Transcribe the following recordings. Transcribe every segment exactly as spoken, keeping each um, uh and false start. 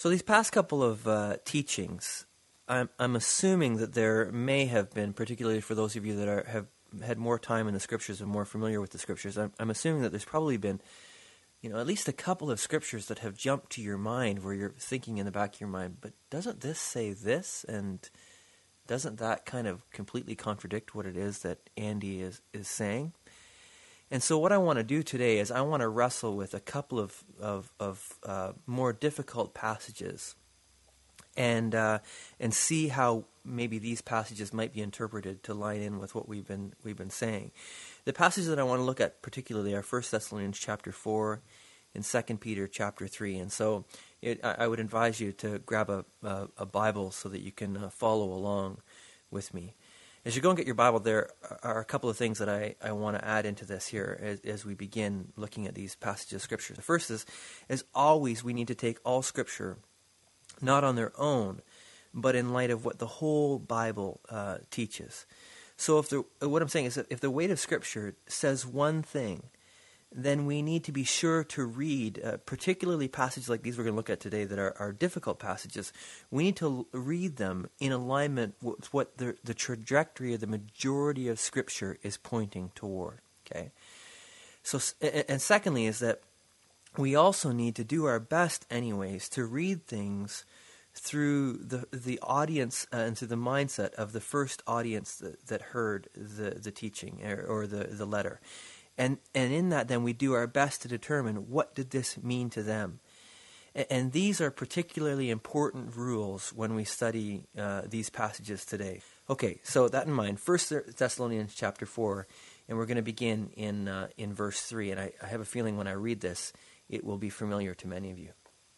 So these past couple of uh, teachings, I'm, I'm assuming that there may have been, particularly for those of you that are, have had more time in the Scriptures and more familiar with the Scriptures, I'm, I'm assuming that there's probably been, you know, at least a couple of Scriptures that have jumped to your mind where you're thinking in the back of your mind, but doesn't this say this? And doesn't that kind of completely contradict what it is that Andy is, is saying? And so what I want to do today is I want to wrestle with a couple of, of, of uh, more difficult passages and uh, and see how maybe these passages might be interpreted to line in with what we've been we've been saying. The passages that I want to look at particularly are First Thessalonians chapter four and Second Peter chapter three. And so it, I, I would advise you to grab a, a, a Bible so that you can uh, follow along with me. As you go and get your Bible, there are a couple of things that I, I want to add into this here as, as we begin looking at these passages of Scripture. The first is, as always, we need to take all Scripture not on their own, but in light of what the whole Bible uh, teaches. So if the, what I'm saying is that if the weight of Scripture says one thing, then we need to be sure to read, uh, particularly passages like these we're going to look at today that are, are difficult passages. We need to l- read them in alignment with what the, the trajectory of the majority of Scripture is pointing toward. Okay. So, and, and secondly is that we also need to do our best anyways to read things through the the audience uh, and through the mindset of the first audience that, that heard the, the teaching or, or the, the letter. And and in that, then, we do our best to determine what did this mean to them. And, and these are particularly important rules when we study uh, these passages today. Okay, so that in mind, First Thessalonians chapter four, and we're going to begin in uh, in verse three. And I, I have a feeling when I read this, it will be familiar to many of you.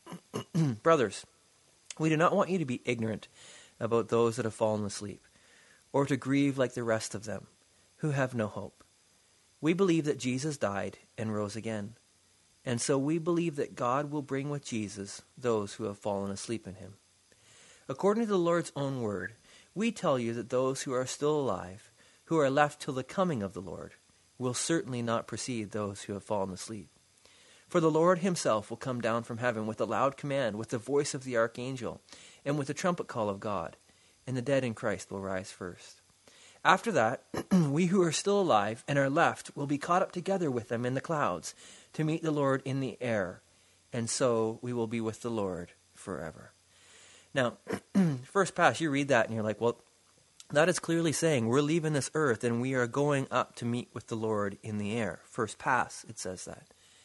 Brothers, we do not want you to be ignorant about those that have fallen asleep, or to grieve like the rest of them, who have no hope. We believe that Jesus died and rose again, and so we believe that God will bring with Jesus those who have fallen asleep in him. According to the Lord's own word, we tell you that those who are still alive, who are left till the coming of the Lord, will certainly not precede those who have fallen asleep. For the Lord himself will come down from heaven with a loud command, with the voice of the archangel, and with the trumpet call of God, and the dead in Christ will rise first. After that, we who are still alive and are left will be caught up together with them in the clouds to meet the Lord in the air, and so we will be with the Lord forever. Now, first pass, you read that and you're like, well, that is clearly saying we're leaving this earth and we are going up to meet with the Lord in the air. First pass, it says that.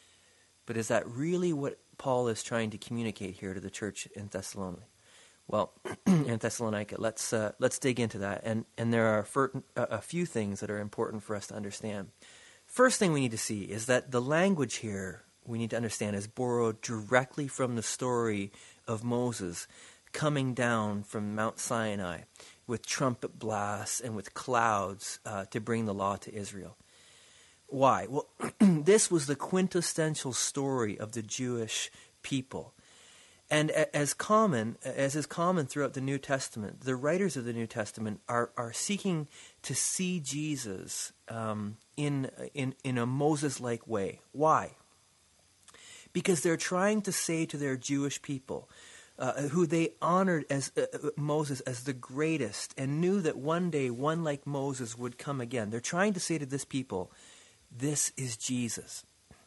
But is that really what Paul is trying to communicate here to the church in Thessalonica? Well, in Thessalonica, let's uh, let's dig into that, and and there are fir- a few things that are important for us to understand. First thing we need to see is that the language here we need to understand is borrowed directly from the story of Moses coming down from Mount Sinai with trumpet blasts and with clouds uh, to bring the law to Israel. Why? Well, this was the quintessential story of the Jewish people. And as common, as is common throughout the New Testament, the writers of the New Testament are, are seeking to see Jesus um, in, in, in a Moses-like way. Why? Because they're trying to say to their Jewish people, uh, who they honored as uh, Moses as the greatest, and knew that one day one like Moses would come again. They're trying to say to this people, this is Jesus.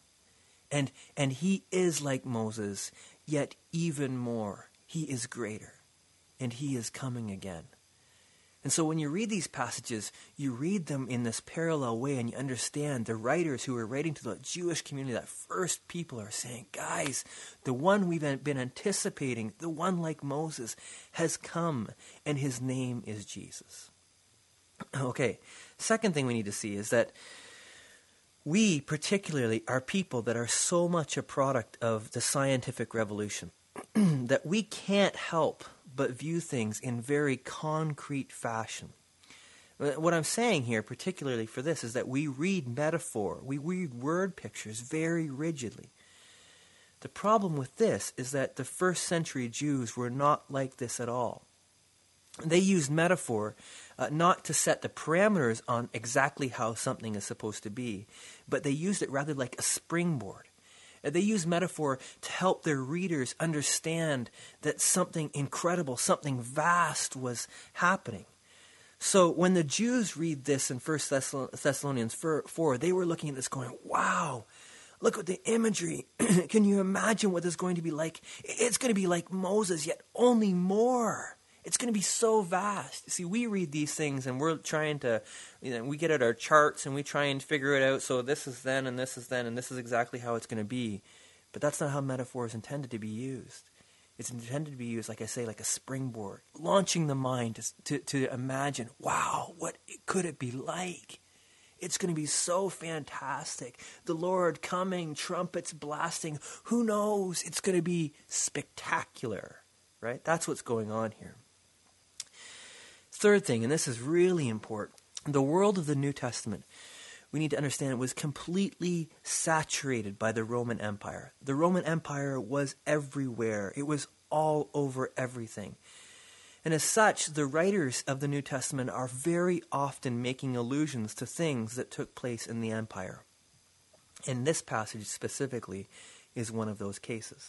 And and he is like Moses, yet even more. He is greater, and he is coming again. And so when you read these passages, you read them in this parallel way, and you understand the writers who are writing to the Jewish community, that first people are saying, guys, the one we've been anticipating, the one like Moses, has come, and his name is Jesus. Okay, second thing we need to see is that we particularly are people that are so much a product of the scientific revolution that we can't help but view things in very concrete fashion. What I'm saying here, particularly for this, is that we read metaphor, we read word pictures very rigidly. The problem with this is that the first century Jews were not like this at all. They used metaphor uh, not to set the parameters on exactly how something is supposed to be, but they used it rather like a springboard. Uh, They use metaphor to help their readers understand that something incredible, something vast was happening. So when the Jews read this in First Thessalonians four, they were looking at this going, wow, look at the imagery. Can you imagine what this is going to be like? It's going to be like Moses, yet only more. It's going to be so vast. See, we read these things and we're trying to, you know, we get out our charts and we try and figure it out. So this is then and this is then and this is exactly how it's going to be. But that's not how metaphor is intended to be used. It's intended to be used, like I say, like a springboard, launching the mind to, to, to imagine, wow, what could it be like? It's going to be so fantastic. The Lord coming, trumpets blasting. Who knows? It's going to be spectacular, right? That's what's going on here. Third thing, and this is really important, the world of the New Testament, we need to understand it was completely saturated by the Roman Empire. The Roman Empire was everywhere. It was all over everything. And as such, the writers of the New Testament are very often making allusions to things that took place in the empire. And this passage specifically is one of those cases.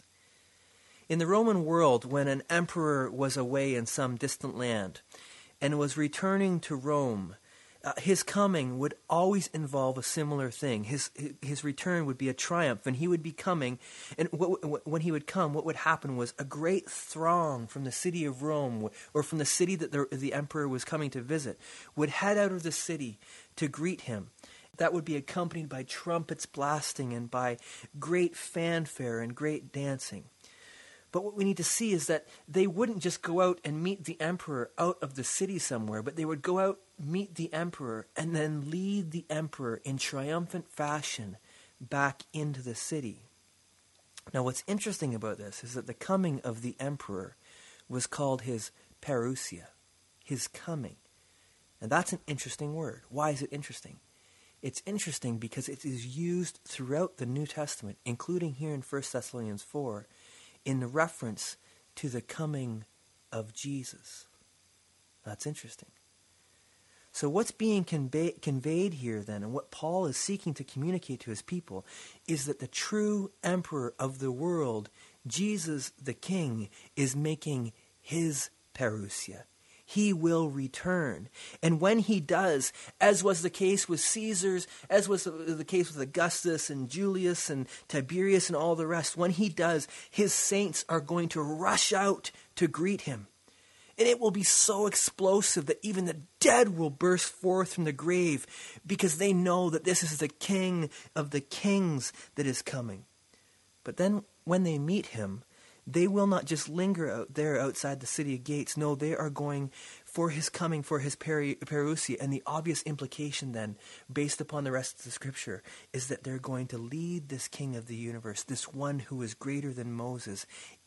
In the Roman world, when an emperor was away in some distant land and was returning to Rome, Uh, his coming would always involve a similar thing. His his return would be a triumph, and he would be coming. And what, what, when he would come, what would happen was a great throng from the city of Rome, or from the city that the, the emperor was coming to visit, would head out of the city to greet him. That would be accompanied by trumpets blasting and by great fanfare and great dancing. But what we need to see is that they wouldn't just go out and meet the emperor out of the city somewhere, but they would go out, meet the emperor, and then lead the emperor in triumphant fashion back into the city. Now, what's interesting about this is that the coming of the emperor was called his parousia, his coming. And that's an interesting word. Why is it interesting? It's interesting because it is used throughout the New Testament, including here in First Thessalonians four, in reference to the coming of Jesus. That's interesting. So what's being convey- conveyed here then, and what Paul is seeking to communicate to his people, is that the true emperor of the world, Jesus the King, is making his parousia. He will return. And when he does, as was the case with Caesars, as was the case with Augustus and Julius and Tiberius and all the rest, when he does, his saints are going to rush out to greet him. And it will be so explosive that even the dead will burst forth from the grave because they know that this is the King of the kings that is coming. But then when they meet him, they will not just linger out there outside the city gates. No, they are going for his coming, for his peri- parousia. And the obvious implication then, based upon the rest of the scripture, is that they're going to lead this King of the universe, this one who is greater than Moses,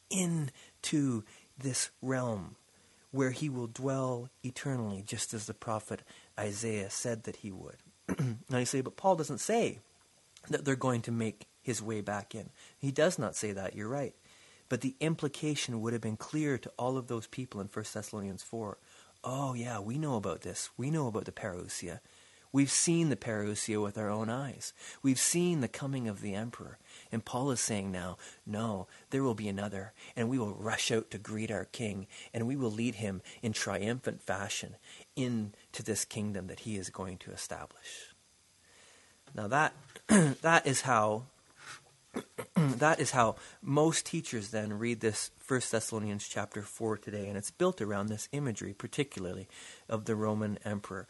into this realm where he will dwell eternally, just as the prophet Isaiah said that he would. Now you say, but Paul doesn't say that they're going to make his way back in. He does not say that, you're right. But the implication would have been clear to all of those people in First Thessalonians four. Oh yeah, we know about this. We know about the parousia. We've seen the parousia with our own eyes. We've seen the coming of the emperor. And Paul is saying now, no, there will be another, and we will rush out to greet our king, and we will lead him in triumphant fashion into this kingdom that he is going to establish. Now that that is how that is how most teachers then read this First Thessalonians chapter four today, and it's built around this imagery, particularly of the Roman emperor.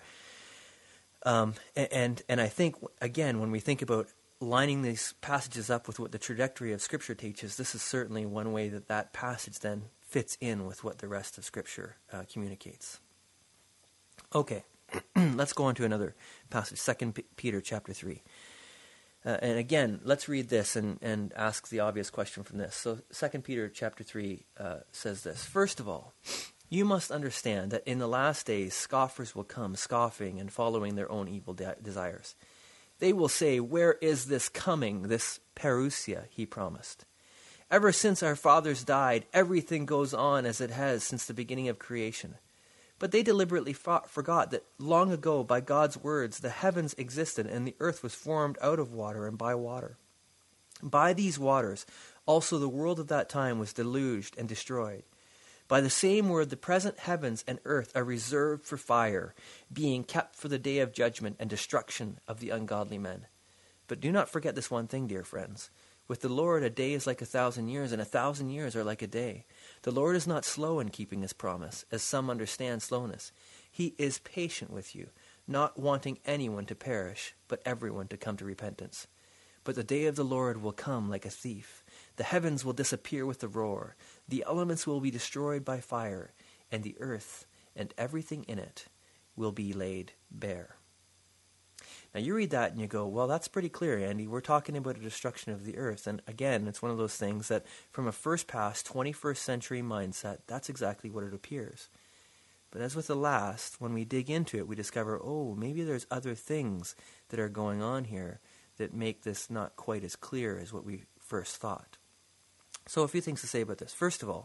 Um, and and I think, again, when we think about lining these passages up with what the trajectory of Scripture teaches, this is certainly one way that that passage then fits in with what the rest of Scripture uh, communicates. Okay, let's go on to another passage, Second Peter chapter three. Uh, and again, let's read this and, and ask the obvious question from this. So Second Peter chapter three uh, says this. First of all, you must understand that in the last days scoffers will come, scoffing and following their own evil de- desires. They will say, where is this coming, this parousia he promised? Ever since our fathers died, everything goes on as it has since the beginning of creation. But they deliberately fought, forgot that long ago, by God's words, the heavens existed and the earth was formed out of water and by water. By these waters also the world of that time was deluged and destroyed. By the same word the present heavens and earth are reserved for fire, being kept for the day of judgment and destruction of the ungodly men. But do not forget this one thing, dear friends. With the Lord a day is like a thousand years, and a thousand years are like a day. The Lord is not slow in keeping his promise, as some understand slowness. He is patient with you, not wanting anyone to perish, but everyone to come to repentance. But the day of the Lord will come like a thief. The heavens will disappear with a roar. The elements will be destroyed by fire, and the earth and everything in it will be laid bare. Now you read that and you go, well, that's pretty clear, Andy. We're talking about a destruction of the earth. And again, it's one of those things that from a first pass, twenty-first century mindset, that's exactly what it appears. But as with the last, when we dig into it, we discover, oh, maybe there's other things that are going on here that make this not quite as clear as what we first thought. So a few things to say about this. First of all,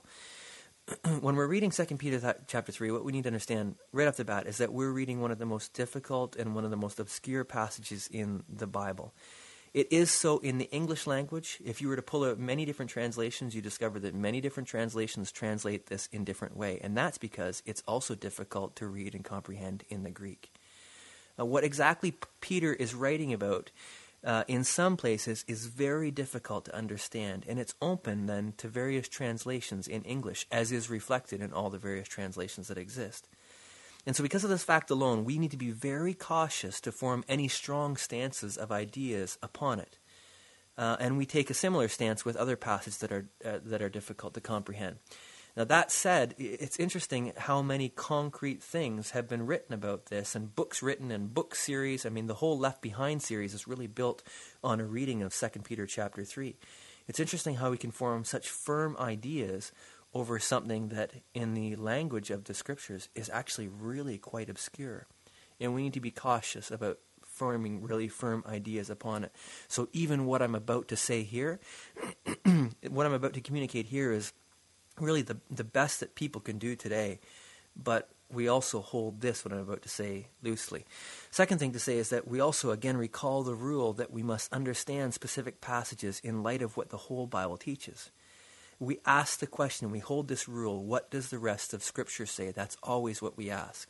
when we're reading Second Peter th- chapter three, what we need to understand right off the bat is that we're reading one of the most difficult and one of the most obscure passages in the Bible. It is so in the English language. If you were to pull out many different translations, you discover that many different translations translate this in different way, and that's because it's also difficult to read and comprehend in the Greek. Uh, what exactly P- Peter is writing about Uh, in some places is very difficult to understand, and it's open then to various translations in English, as is reflected in all the various translations that exist. And so because of this fact alone, we need to be very cautious to form any strong stances of ideas upon it. Uh, and we take a similar stance with other passages that are uh, that are difficult to comprehend. Now, that said, it's interesting how many concrete things have been written about this, and books written and book series. I mean, the whole Left Behind series is really built on a reading of Second Peter chapter three. It's interesting how we can form such firm ideas over something that, in the language of the Scriptures, is actually really quite obscure. And we need to be cautious about forming really firm ideas upon it. So even what I'm about to say here, what I'm about to communicate here is really the the best that people can do today, but we also hold this, what I'm about to say, loosely. Second thing to say is that we also, again, recall the rule that we must understand specific passages in light of what the whole Bible teaches. We ask the question, we hold this rule, what does the rest of Scripture say? That's always what we ask.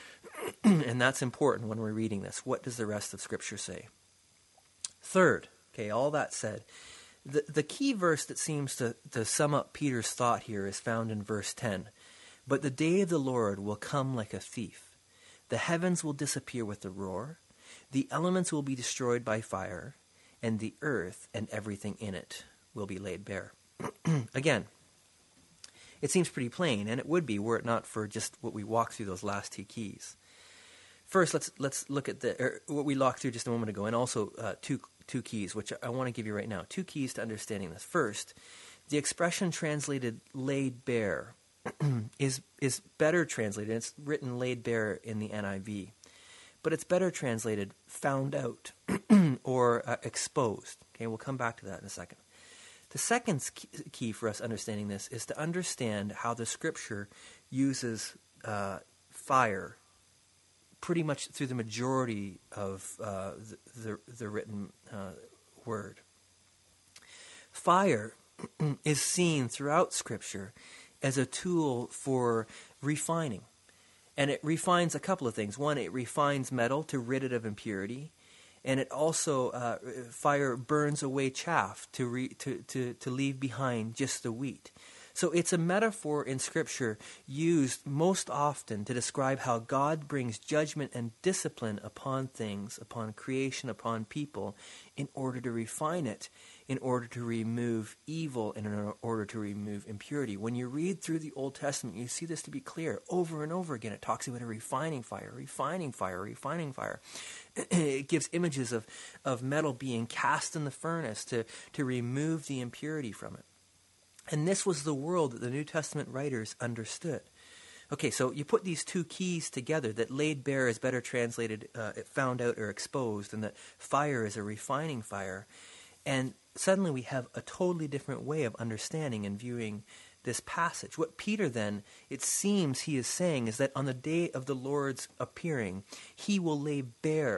And that's important when we're reading this. What does the rest of Scripture say? Third, okay, all that said, The, the key verse that seems to, to sum up Peter's thought here is found in verse ten. But the day of the Lord will come like a thief. The heavens will disappear with a roar. The elements will be destroyed by fire. And the earth and everything in it will be laid bare. Again, it seems pretty plain, and it would be were it not for just what we walked through those last two keys. First, let's let's look at the er, what we walked through just a moment ago, and also uh, two two keys, which I want to give you right now. Two keys to understanding this. First, the expression translated "laid bare" is is better translated. It's written "laid bare" in the N I V, but it's better translated "found out" or uh, "exposed." Okay, we'll come back to that in a second. The second key for us understanding this is to understand how the Scripture uses uh, fire pretty much through the majority of uh, the, the, the written uh, word. Fire is seen throughout Scripture as a tool for refining. And it refines a couple of things. One, it refines metal to rid it of impurity. And it also, uh, fire burns away chaff to, re, to, to, to leave behind just the wheat. So it's a metaphor in Scripture used most often to describe how God brings judgment and discipline upon things, upon creation, upon people, in order to refine it, in order to remove evil, and in order to remove impurity. When you read through the Old Testament, you see this to be clear. Over and over again, it talks about a refining fire, refining fire, refining fire. It gives images of, of metal being cast in the furnace to, to remove the impurity from it. And this was the world that the New Testament writers understood. Okay, so you put these two keys together, that laid bare is better translated, uh, found out or exposed, and that fire is a refining fire. And suddenly we have a totally different way of understanding and viewing this passage. What Peter then, it seems he is saying, is that on the day of the Lord's appearing, he will lay bare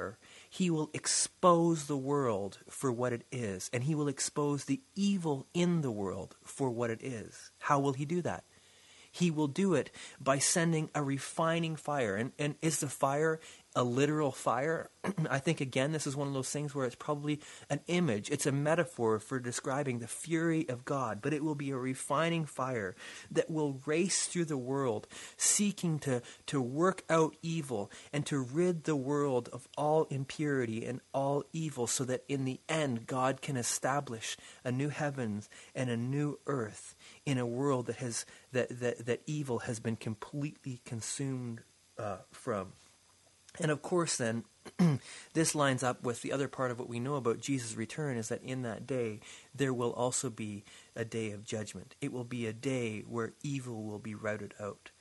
He will expose the world for what it is, and he will expose the evil in the world for what it is. How will he do that? He will do it by sending a refining fire. And, and is the fire a literal fire? I think, again, this is one of those things where it's probably an image. It's a metaphor for describing the fury of God. But it will be a refining fire that will race through the world, seeking to, to work out evil and to rid the world of all impurity and all evil, so that in the end God can establish a new heavens and a new earth in a world that has that that, that evil has been completely consumed uh, from. And of course then, this lines up with the other part of what we know about Jesus' return, is that in that day there will also be a day of judgment. It will be a day where evil will be routed out.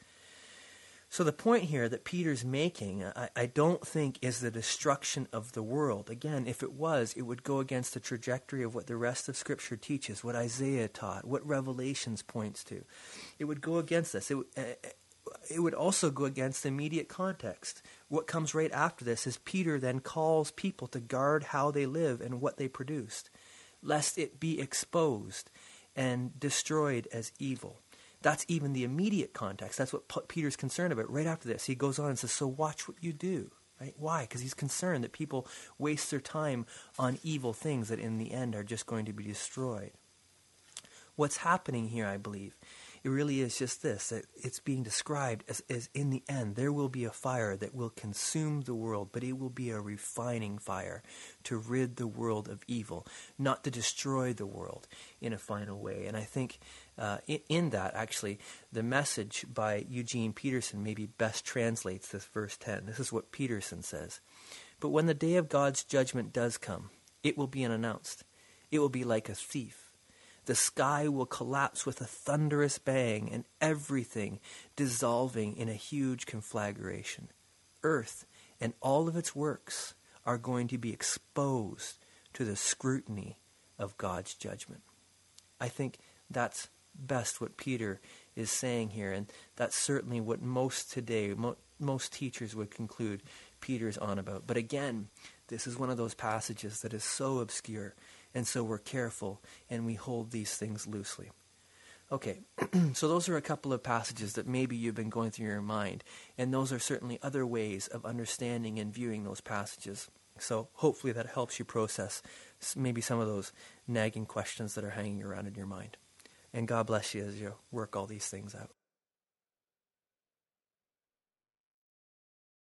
So the point here that Peter's making, I, I don't think is the destruction of the world. Again, if it was, it would go against the trajectory of what the rest of Scripture teaches, what Isaiah taught, what Revelations points to. It would go against this. It, uh, it would also go against the immediate context. What comes right after this is Peter then calls people to guard how they live and what they produced, lest it be exposed and destroyed as evil. That's even the immediate context. That's what P- Peter's concerned about. Right after this, he goes on and says, so watch what you do. Right? Why? Because he's concerned that people waste their time on evil things that in the end are just going to be destroyed. What's happening here, I believe, it really is just this, that it's being described as, as in the end, there will be a fire that will consume the world, but it will be a refining fire to rid the world of evil, not to destroy the world in a final way. And I think uh, in, in that, actually, the message by Eugene Peterson maybe best translates this verse ten. This is what Peterson says. But when the day of God's judgment does come, it will be unannounced. It will be like a thief. The sky will collapse with a thunderous bang, and everything dissolving in a huge conflagration. Earth and all of its works are going to be exposed to the scrutiny of God's judgment. I think that's best what Peter is saying here, and that's certainly what most today, mo- most teachers would conclude Peter's on about. But again, this is one of those passages that is so obscure, and so we're careful, and we hold these things loosely. Okay, so those are a couple of passages that maybe you've been going through your mind, and those are certainly other ways of understanding and viewing those passages. So hopefully that helps you process maybe some of those nagging questions that are hanging around in your mind. And God bless you as you work all these things out.